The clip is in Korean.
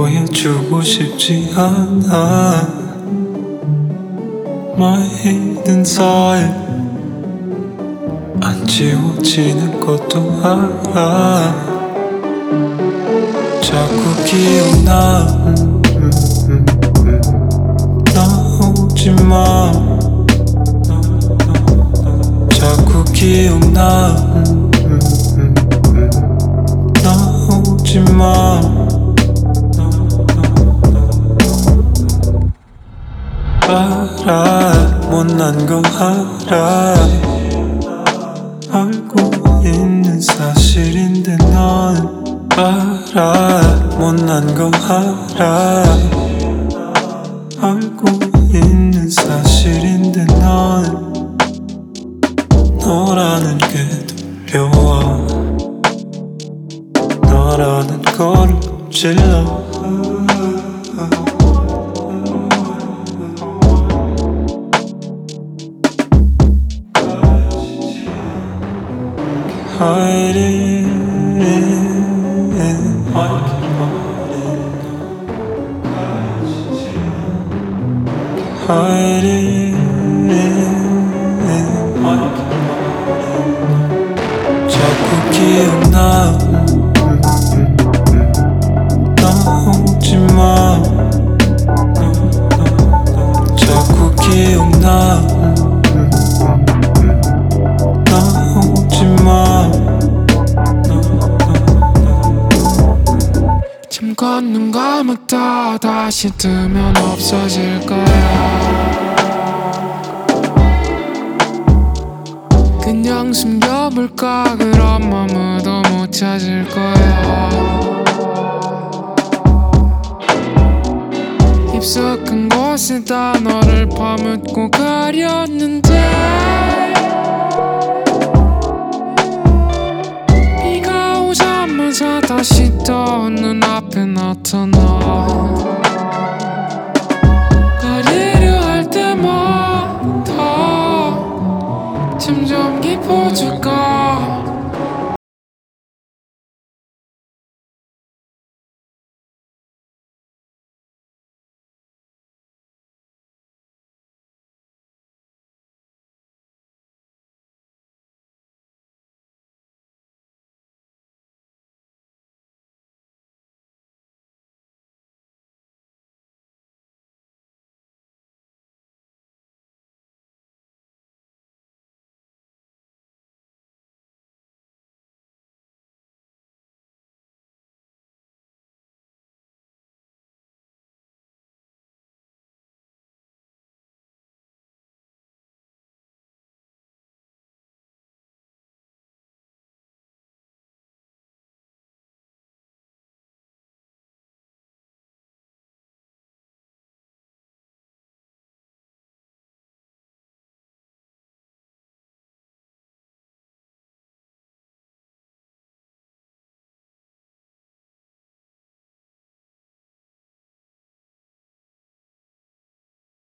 보여주고 싶지 않아. My hidden side 안 지워지는 것도 알아. 자꾸 기억나. 나오지마. 자꾸 기억나. 나오지마. 알아, 못난 거 알아. 알고 있는 사실인데 넌 알아, 못난 거 알아. 알고 있는 사실인데 넌 너라는 게 두려워. 너라는 걸 찔러. Hiding, hiding, 자꾸 기억나. 나오지마. 자꾸 기억나. 나오지마. 잠 걷는 감았다 다시 뜨면 없어질 거야. 그냥 숨겨볼까. 그럼 아무도 못 찾을 거야. 깊숙한 곳에다 너를 파묻고 가렸는데 비가 오자마자 다시 또 눈앞에 나타나.